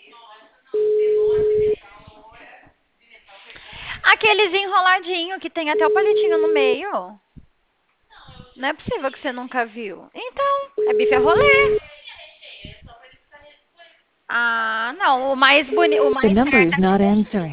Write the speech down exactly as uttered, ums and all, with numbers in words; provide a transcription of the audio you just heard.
Aqueles enroladinho que tem até o palitinho no meio. Não é possível que você nunca viu. Então, é bife a rolê. Ah, não. O mais bonito, o The mais number certo is é not answering.